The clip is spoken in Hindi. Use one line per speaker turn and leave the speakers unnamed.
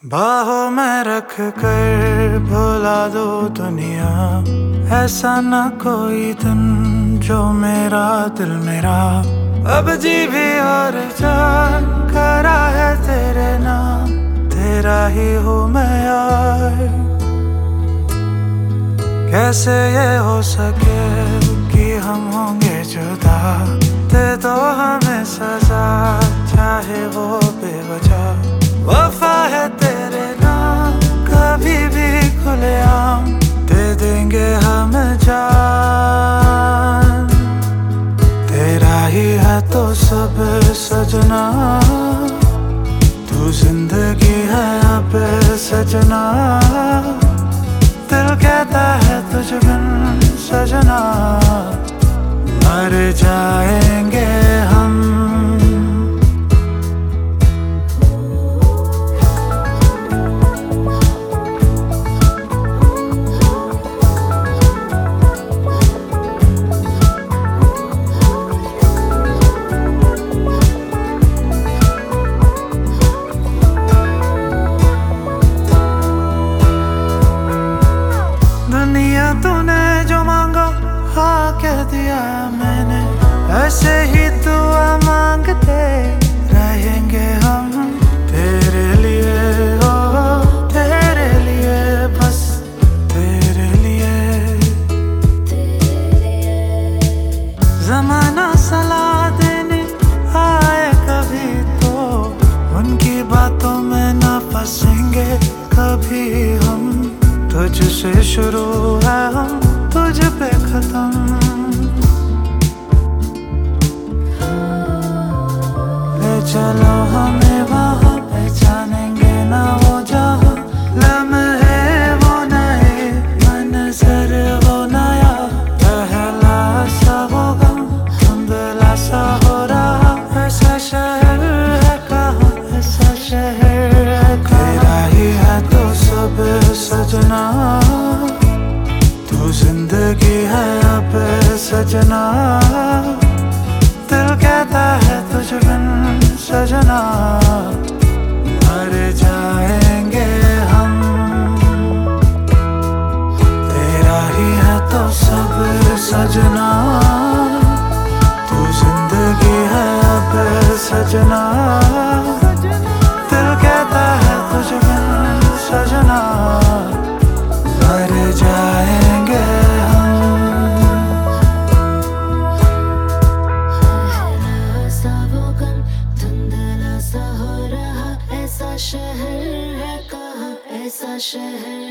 बाहों में रख कर भुला दो दुनिया, ऐसा न कोई दिन जो मेरा दिल मेरा अब जी भी और जान करा है तेरे नाम, तेरा ही हूँ मैं यार। कैसे ये हो सके कि हम होंगे जुदा, दे दो हमें सजा चाहे वो बेवजह। वफा है तेरे नाम कभी भी खुलेआम, दे देंगे हम जान। तेरा ही है तो सब सजना, तू जिंदगी है अब सजना। दिल कहता है तुझ बिन सजना, मर जाएंगे हम। दुनिया तूने जो मांगा हाँ कह दिया मैंने, ऐसे ही दुआ मांगते रहेंगे हम। तेरे लिए ओ तेरे लिए बस तेरे लिए। ज़माना सलाह देने आए कभी तो उनकी बातों में ना फंसेंगे कभी हम। तुझसे शुरू है हम तुझ पे खत्म, ले चलो हमें वहाँ पहचानेंगे ना वो जहाँ। लम्हे वो नए मंज़र वो नया, पहला सा वो गम धुंधला सा हो रहा। ऐसा शहर है कहाँ, ऐसा शहर है कहाँ। तेरा ही है तो सब सजना, तू जिंदगी है अब सजना। दिल कहता है तुझ बिन सजना, मर जाएंगे हम। तेरा ही है तो सब सजना, तू जिंदगी है अब सजना। दिल कहता है तुझ बिन सजना, मर जाएंगे हम।
ऐसा वो गम धुंधला सा हो रहा, ऐसा शहर है कहाँ, ऐसा शहर